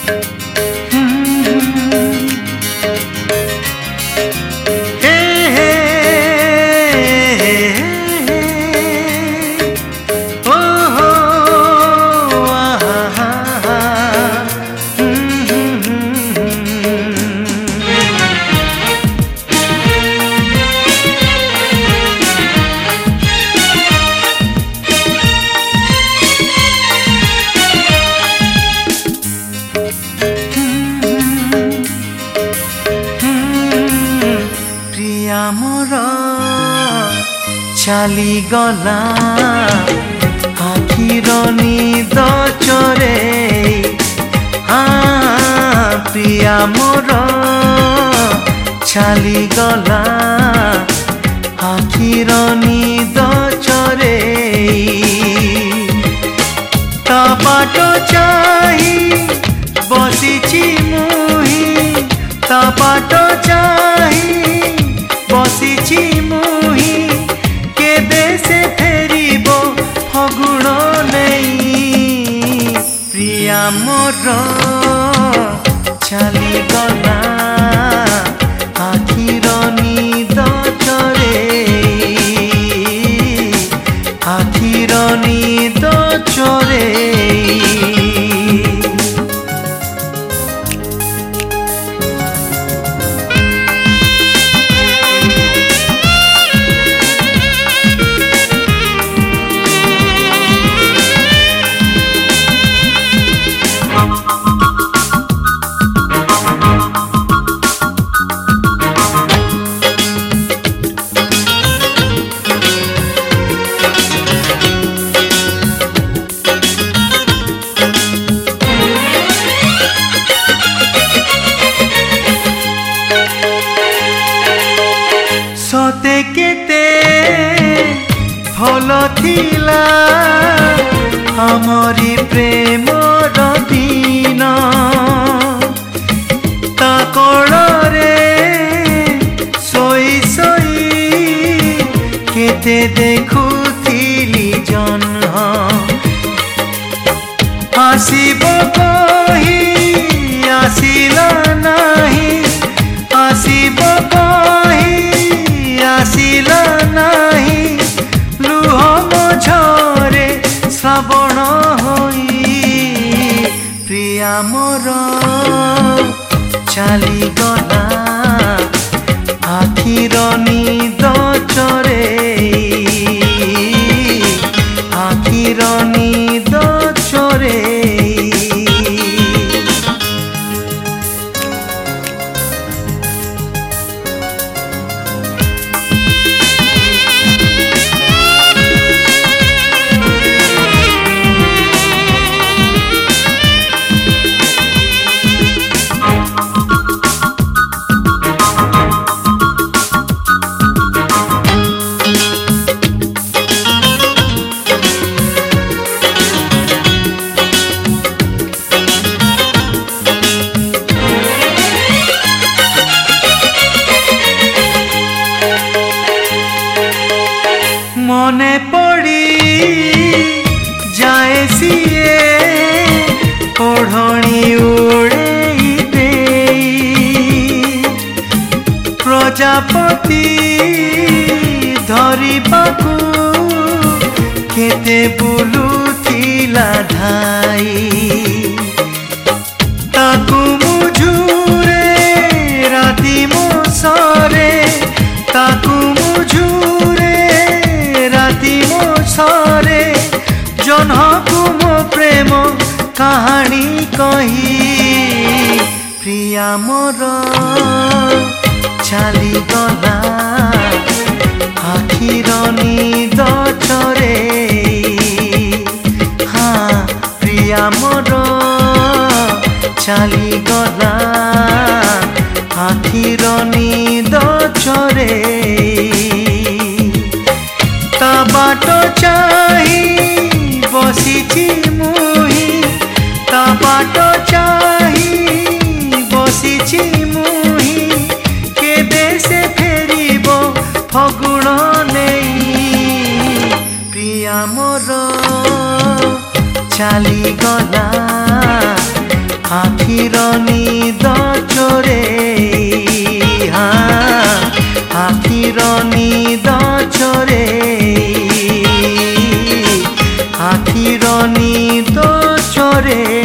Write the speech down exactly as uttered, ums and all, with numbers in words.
चाली गला आखिर निद चोरे हाँ प्रिया मोर चाली गला आखिर निद चोरे ता बाट चाही बसिची मुही ता बाट चाही बसिची मुही से फेरिबो फगुण नहीं प्रिया मोर चाली गला आखिर निद चोरे आखिर निद चोरे सते केते भल थिला हमरी प्रेम दिन ता कोड़रे सोई सोई केते देखुथिली जन्म आसिबो कही आसिला नाही आसिबो कही आसिला नाही लुह मझरे श्रावण होई प्रिया मोर चाली गला आखिर निद चोरे आखिर निद चोरे मने पड़ी जाए सिए ओढ़णी उड़े दे प्रजापति धरिबाकू केते बुलुथिला धाई ताकू मुझुरे राती मोसरे ताकू मुझुरे सरे जनकु मो प्रेम कहानी कही प्रिया मोर चाली गला आखिर निद चोरे हाँ प्रिया मोर चाली गला आखिर निद चोरे ता बाट चाही बसिची मुही ता बाट चाही बसिची मुही केबे से फेरिबो फगुण नहीं प्रिया मोर चाली गला आखिर निद चोरे आखिर निद चोरे।